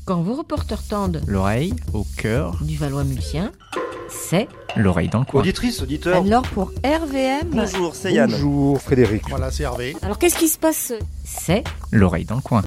Quand vos reporters tendent L'oreille au cœur du Valois-Mulsien, c'est l'oreille dans le coin. Auditrice, auditeur. alors pour RVM. Bonjour, c'est Yann. Bonjour Frédéric. Voilà, c'est Hervé. Alors qu'est-ce qui se passe? C'est L'oreille dans le coin.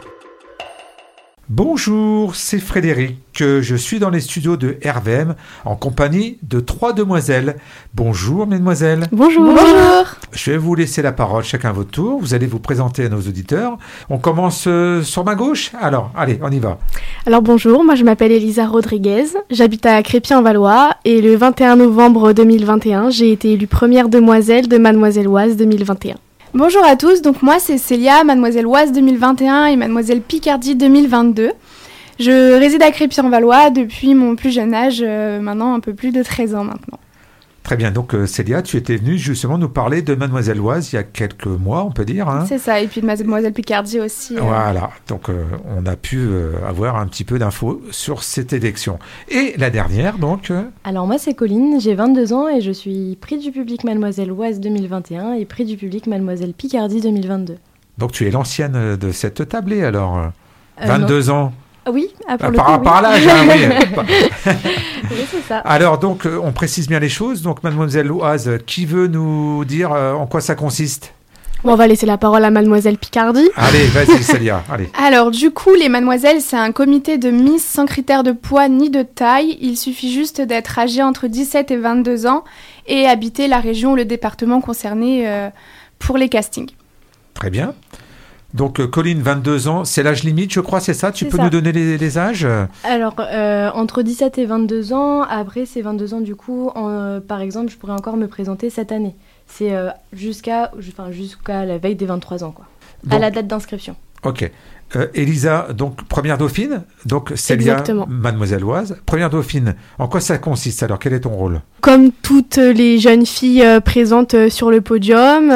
Bonjour, c'est Frédéric. Je suis dans les studios de RVM en compagnie de 3 demoiselles. Bonjour mesdemoiselles. Bonjour. Bonjour. Je vais vous laisser la parole chacun à votre tour. Vous allez vous présenter à nos auditeurs. On commence sur ma gauche. Alors, allez, on y va. Alors bonjour, moi je m'appelle Elisa Rodriguez, j'habite à Crépy-en-Valois et le 21 novembre 2021, j'ai été élue première demoiselle de Mademoiselle Oise 2021. Bonjour à tous, donc moi c'est Célia, Mademoiselle Oise 2021 et Mademoiselle Picardie 2022. Je réside à Crépy-en-Valois depuis mon plus jeune âge, maintenant un peu plus de 13 ans maintenant. Très bien, donc Célia, tu étais venue justement nous parler de Mademoiselle Oise il y a quelques mois, on peut dire. Hein. C'est ça, et puis de Mademoiselle Picardie aussi. Voilà, donc on a pu avoir un petit peu d'infos sur cette élection. Et la dernière, donc Alors moi c'est Colline, j'ai 22 ans et je suis prix du public Mademoiselle Oise 2021 et prix du public Mademoiselle Picardie 2022. Donc tu es l'ancienne de cette tablée alors 22 ans. Oui, pour le par coup, rapport à l'âge, hein, oui. Oui, c'est ça. Alors donc, on précise bien les choses. Donc, Mademoiselle Oise, qui veut nous dire en quoi ça consiste ? Bon, on va laisser la parole à Mademoiselle Picardie. Allez, vas-y, Célia, allez. Alors du coup, les Mademoiselles, c'est un comité de Miss sans critères de poids ni de taille. Il suffit juste d'être âgé entre 17 et 22 ans et habiter la région ou le département concerné pour les castings. Très bien. Donc, Colline, 22 ans, c'est l'âge limite, je crois, c'est ça ? Tu C'est peux ça. nous donner les âges ? Alors, entre 17 et 22 ans, après ces 22 ans du coup, par exemple, je pourrais encore me présenter cette année. C'est jusqu'à la veille des 23 ans, quoi. Bon. À la date d'inscription. Ok. Elisa, donc, première dauphine. Donc, Célia, Exactement. Mademoiselle Oise. Première dauphine, en quoi ça consiste ? Alors, quel est ton rôle ? Comme toutes les jeunes filles présentes sur le podium,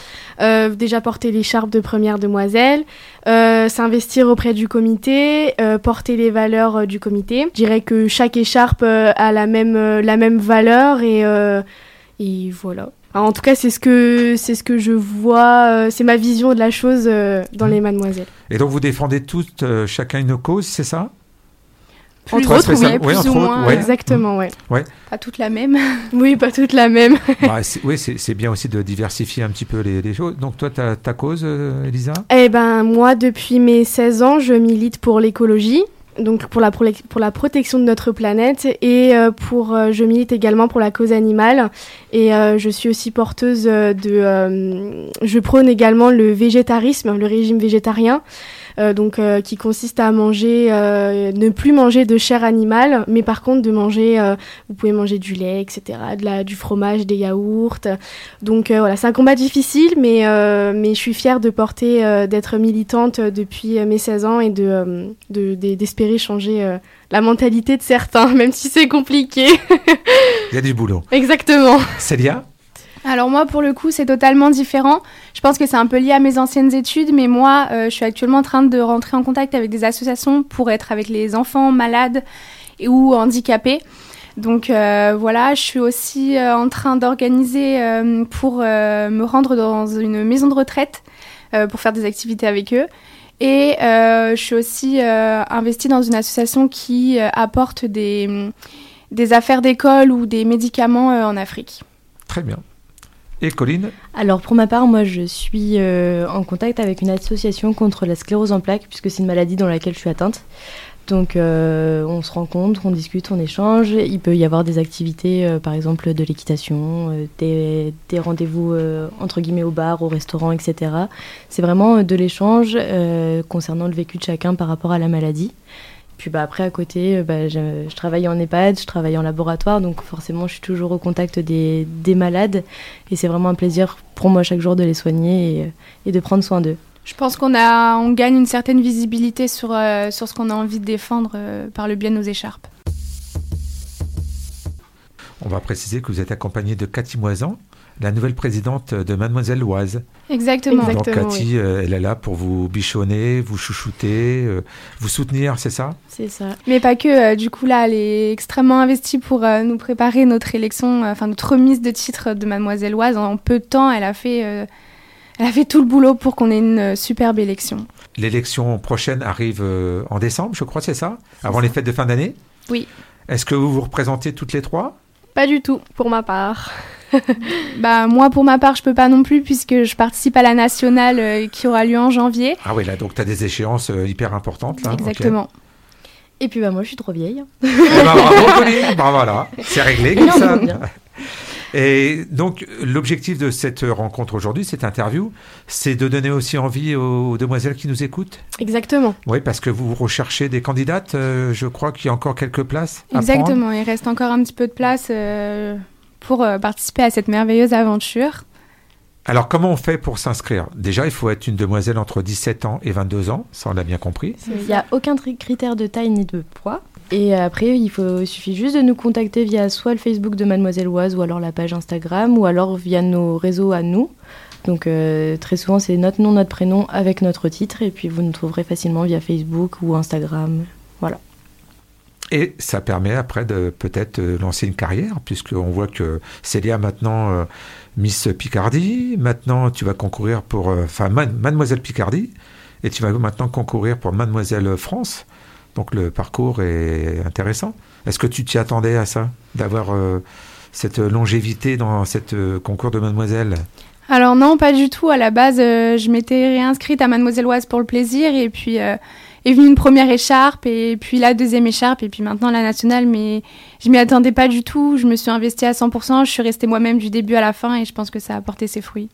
déjà porter l'écharpe de première demoiselle, s'investir auprès du comité, porter les valeurs du comité. Je dirais que chaque écharpe a la même valeur et voilà. Alors, en tout cas, c'est ce que je vois, c'est ma vision de la chose dans les mademoiselles. Et donc, vous défendez toutes, chacun une cause, c'est ça ? Entre autres, oui, plus entre ou autres, moins. ouais. Exactement, ouais. Pas toutes la même. Oui, pas toutes la même. Bah, c'est bien aussi de diversifier un petit peu les choses. Donc toi, ta cause, Elisa ? Eh ben, moi, depuis mes 16 ans, je milite pour l'écologie, donc pour la protection de notre planète, et je milite également pour la cause animale. Et je suis aussi porteuse je prône également le végétarisme, le régime végétarien. Qui consiste à ne plus manger de chair animale, mais par contre de manger, vous pouvez manger du lait, etc., du fromage, des yaourts. Donc voilà, c'est un combat difficile, mais je suis fière de d'être militante depuis mes 16 ans et d'espérer changer la mentalité de certains, même si c'est compliqué. Il y a du boulot. Exactement. Célia ? Alors moi, pour le coup, c'est totalement différent. Je pense que c'est un peu lié à mes anciennes études, mais moi, je suis actuellement en train de rentrer en contact avec des associations pour être avec les enfants malades ou handicapés. Donc voilà, je suis aussi en train d'organiser pour me rendre dans une maison de retraite pour faire des activités avec eux. Et je suis aussi investie dans une association qui apporte des affaires d'école ou des médicaments en Afrique. Très bien. Et Colline ? Alors pour ma part, moi je suis en contact avec une association contre la sclérose en plaques, puisque c'est une maladie dans laquelle je suis atteinte. Donc on se rencontre, on discute, on échange. Il peut y avoir des activités, par exemple de l'équitation, des rendez-vous entre guillemets au bar, au restaurant, etc. C'est vraiment de l'échange concernant le vécu de chacun par rapport à la maladie. Puis après, à côté, je travaille en EHPAD, je travaille en laboratoire, donc forcément, je suis toujours au contact des malades. Et c'est vraiment un plaisir pour moi chaque jour de les soigner et de prendre soin d'eux. Je pense qu'on gagne une certaine visibilité sur ce qu'on a envie de défendre par le biais de nos écharpes. On va préciser que vous êtes accompagnée de Cathy Moisan, la nouvelle présidente de Mademoiselle Oise. Exactement. Donc Cathy, oui. elle est là pour vous bichonner, vous chouchouter, vous soutenir, c'est ça ? C'est ça. Mais pas que, du coup là, elle est extrêmement investie pour nous préparer notre élection, notre remise de titre de Mademoiselle Oise. En peu de temps, elle a fait elle a fait tout le boulot pour qu'on ait une superbe élection. L'élection prochaine arrive en décembre, je crois, c'est ça ? Avant les fêtes de fin d'année ? Oui. Est-ce que vous vous représentez toutes les trois ? Pas du tout, pour ma part. Moi, pour ma part, je peux pas non plus puisque je participe à la nationale qui aura lieu en janvier. Ah oui, là, donc tu as des échéances hyper importantes, là. Exactement. Okay. Et puis moi, je suis trop vieille. Bravo, Pauline. Voilà, c'est réglé comme ça. Et donc, l'objectif de cette rencontre aujourd'hui, cette interview, c'est de donner aussi envie aux demoiselles qui nous écoutent. Exactement. Oui, parce que vous recherchez des candidates. Je crois qu'il y a encore quelques places à Exactement. prendre. Il reste encore un petit peu de place pour participer à cette merveilleuse aventure. Alors, comment on fait pour s'inscrire ? Déjà, il faut être une demoiselle entre 17 ans et 22 ans. Ça, on l'a bien compris. Il n'y a aucun critère de taille ni de poids. Et après, il suffit juste de nous contacter via soit le Facebook de Mademoiselle Oise ou alors la page Instagram ou alors via nos réseaux à nous. Donc très souvent, c'est notre nom, notre prénom avec notre titre et puis vous nous trouverez facilement via Facebook ou Instagram. Voilà. Et ça permet après de peut-être lancer une carrière puisqu'on voit que Célia maintenant Miss Picardie. Maintenant, tu vas concourir pour Mademoiselle Picardie et tu vas maintenant concourir pour Mademoiselle France. Donc le parcours est intéressant. Est-ce que tu t'y attendais à ça, d'avoir cette longévité dans cette concours de Mademoiselle ? Alors non, pas du tout. À la base, je m'étais réinscrite à Mademoiselle Oise pour le plaisir et puis est venue une première écharpe et puis la deuxième écharpe et puis maintenant la nationale. Mais je m'y attendais pas du tout. Je me suis investie à 100%. Je suis restée moi-même du début à la fin et je pense que ça a porté ses fruits.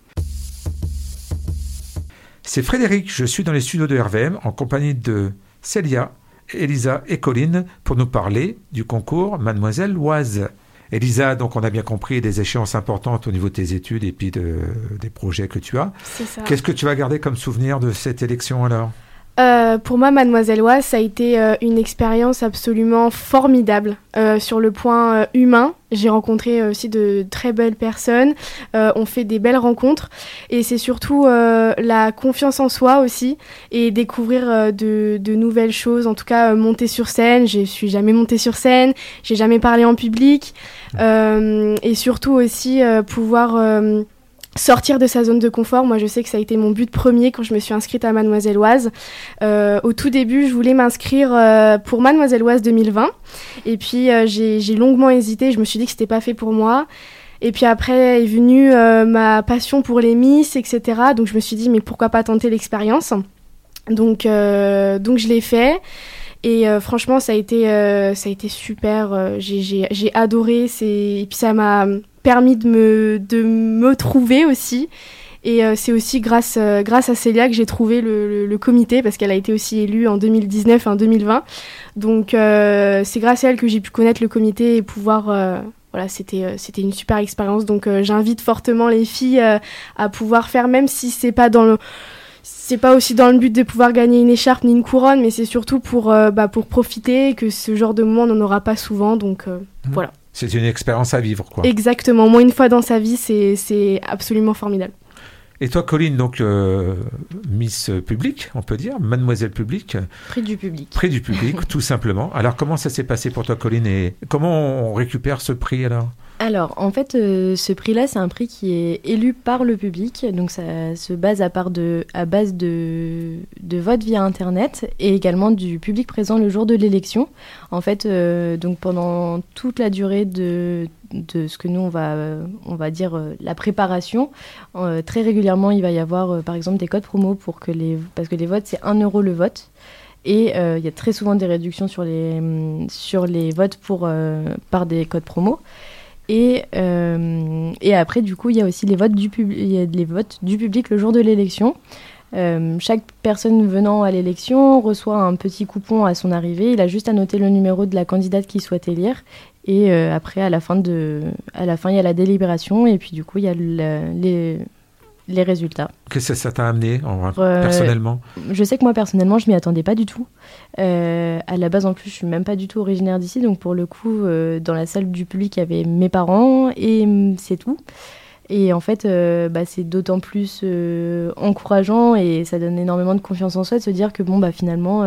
C'est Frédéric. Je suis dans les studios de RVM en compagnie de Célia, Elisa et Colline pour nous parler du concours Mademoiselle Oise. Elisa, donc on a bien compris des échéances importantes au niveau de tes études et puis des projets que tu as. C'est ça. Qu'est-ce que tu vas garder comme souvenir de cette élection alors ? Pour moi, Mademoiselle Oise, ça a été une expérience absolument formidable sur le point humain. J'ai rencontré aussi de très belles personnes, on fait des belles rencontres et c'est surtout la confiance en soi aussi et découvrir de nouvelles choses, en tout cas monter sur scène. Je suis jamais montée sur scène, j'ai jamais parlé en public et surtout aussi pouvoir... sortir de sa zone de confort. Moi, je sais que ça a été mon but premier quand je me suis inscrite à Mademoiselle Oise. Au tout début, je voulais m'inscrire pour Mademoiselle Oise 2020. Et puis, j'ai longuement hésité. Je me suis dit que c'était pas fait pour moi. Et puis après est venue ma passion pour les Miss, etc. Donc, je me suis dit, mais pourquoi pas tenter l'expérience ? Donc, je l'ai fait. Et franchement, ça a été super. J'ai adoré. Et puis, ça m'a permis de me trouver aussi et c'est aussi grâce à Célia que j'ai trouvé le comité parce qu'elle a été aussi élue en 2019 et en 2020 donc c'est grâce à elle que j'ai pu connaître le comité et pouvoir c'était une super expérience donc j'invite fortement les filles à pouvoir faire même si c'est pas aussi dans le but de pouvoir gagner une écharpe ni une couronne mais c'est surtout pour profiter que ce genre de moment on n'en aura pas souvent donc voilà. C'est une expérience à vivre, quoi. Exactement. Au moins une fois dans sa vie, c'est absolument formidable. Et toi, Colline, donc Miss Public, on peut dire, Mademoiselle Public. Prix du public. Prix du public, tout simplement. Alors, comment ça s'est passé pour toi, Colline, et comment on récupère ce prix, alors ? Alors, en fait, ce prix-là, c'est un prix qui est élu par le public. Donc, ça se base à base de vote via Internet et également du public présent le jour de l'élection. En fait, donc pendant toute la durée de ce que nous, on va dire la préparation, très régulièrement, il va y avoir, par exemple, des codes promo parce que les votes, c'est 1 € le vote. Et il y a très souvent des réductions sur les votes par des codes promo. Et après, du coup, il y a aussi les votes du public le jour de l'élection. Chaque personne venant à l'élection reçoit un petit coupon à son arrivée. Il a juste à noter le numéro de la candidate qu'il souhaite élire. Et après, à la fin, il y a la délibération. Et puis, du coup, il y a les résultats. Qu'est-ce que ça t'a amené personnellement ? Je sais que moi, personnellement, je ne m'y attendais pas du tout. À la base, en plus, je ne suis même pas du tout originaire d'ici. Donc, pour le coup, dans la salle du public, il y avait mes parents et c'est tout. Et en fait, c'est d'autant plus encourageant et ça donne énormément de confiance en soi de se dire que finalement,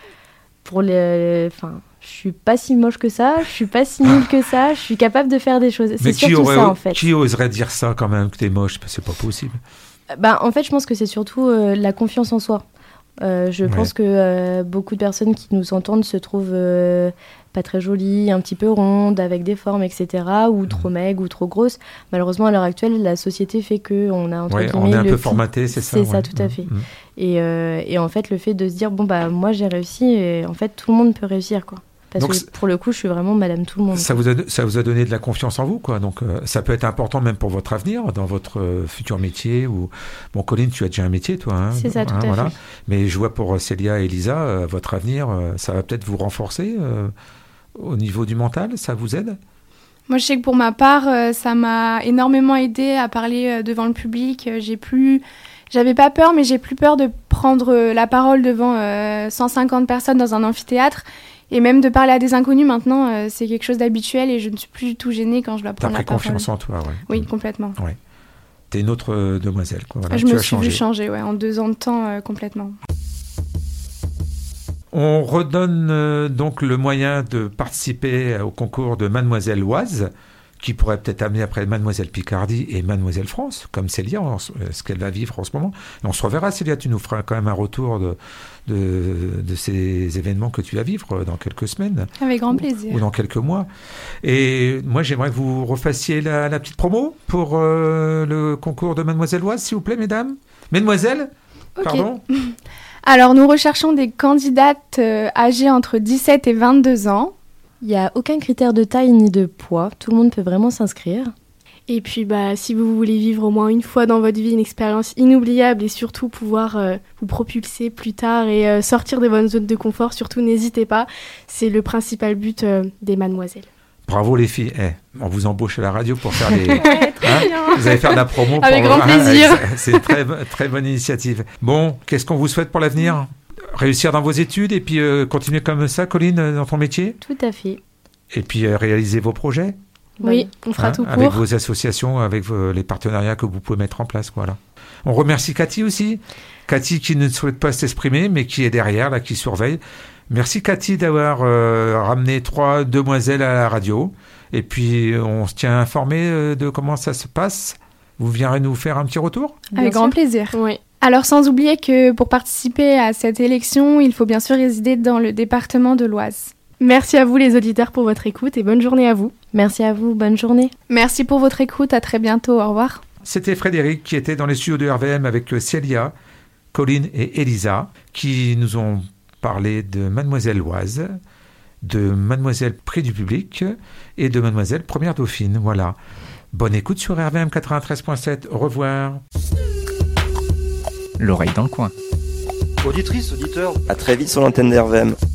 je suis pas si moche que ça, je suis pas si nulle que ça, je suis capable de faire des choses. C'est surtout ça, en fait. Qui oserait dire ça quand même, que t'es moche ? C'est pas possible. En fait, je pense que c'est surtout la confiance en soi. Je pense que beaucoup de personnes qui nous entendent se trouvent pas très jolies, un petit peu rondes, avec des formes, etc., ou trop maigres ou trop grosses. Malheureusement, à l'heure actuelle, la société fait qu'on a entre guillemets... on est un peu formaté, c'est ça. C'est ça, tout à fait. Et en fait, le fait de se dire, moi j'ai réussi, et en fait, tout le monde peut réussir, quoi. Parce que pour le coup, je suis vraiment madame tout le monde. Ça vous a donné de la confiance en vous, quoi. Donc, ça peut être important même pour votre avenir, dans votre futur métier. Bon, Colline, tu as déjà un métier, toi. Hein, c'est ça, tout à fait. Mais je vois pour Célia et Elisa, votre avenir, ça va peut-être vous renforcer au niveau du mental. Ça vous aide ? Moi, je sais que pour ma part, ça m'a énormément aidée à parler devant le public. J'avais pas peur, mais j'ai plus peur de prendre la parole devant 150 personnes dans un amphithéâtre. Et même de parler à des inconnus maintenant, c'est quelque chose d'habituel et je ne suis plus du tout gênée quand je dois prendre la parole. T'as pris confiance en toi, ouais. Oui, complètement. Ouais. T'es une autre demoiselle, quoi. Voilà, je me suis vue changer, en 2 ans de temps, complètement. On redonne donc le moyen de participer au concours de Mademoiselle Oise, qui pourrait peut-être amener après Mademoiselle Picardie et Mademoiselle France, comme Célia, ce qu'elle va vivre en ce moment. Et on se reverra, Célia, tu nous feras quand même un retour de ces événements que tu vas vivre dans quelques semaines. Avec grand plaisir. Ou dans quelques mois. Et moi, j'aimerais que vous refassiez la petite promo pour le concours de Mademoiselle Oise, s'il vous plaît, mesdames. Mesdemoiselles, okay. Pardon. Alors, nous recherchons des candidates âgées entre 17 et 22 ans. Il n'y a aucun critère de taille ni de poids. Tout le monde peut vraiment s'inscrire. Et puis, si vous voulez vivre au moins une fois dans votre vie une expérience inoubliable et surtout pouvoir vous propulser plus tard et sortir de votre zone de confort, surtout n'hésitez pas. C'est le principal but des mademoiselles. Bravo les filles. On vous embauche à la radio pour faire les... Vous allez faire de la promo. Avec grand plaisir. C'est une très, très bonne initiative. Bon, qu'est-ce qu'on vous souhaite pour l'avenir ? Réussir dans vos études et puis continuer comme ça, Colline, dans ton métier ? Tout à fait. Et puis réaliser vos projets ? Oui, on fera tout pour. Avec vos associations, avec les partenariats que vous pouvez mettre en place. Voilà. On remercie Cathy aussi. Cathy qui ne souhaite pas s'exprimer, mais qui est derrière, là, qui surveille. Merci Cathy d'avoir ramené 3 demoiselles à la radio. Et puis on se tient informé de comment ça se passe. Vous viendrez nous faire un petit retour ? Avec grand plaisir. Oui. Alors, sans oublier que pour participer à cette élection, il faut bien sûr résider dans le département de l'Oise. Merci à vous les auditeurs pour votre écoute et bonne journée à vous. Merci à vous, bonne journée. Merci pour votre écoute, à très bientôt, au revoir. C'était Frédéric qui était dans les studios de RVM avec Célia, Colline et Elisa qui nous ont parlé de Mademoiselle Oise, de Mademoiselle Prix du Public et de Mademoiselle Première Dauphine. Voilà. Bonne écoute sur RVM 93.7. Au revoir. L'oreille dans le coin. Auditrice, auditeur, à très vite sur l'antenne d'RVM.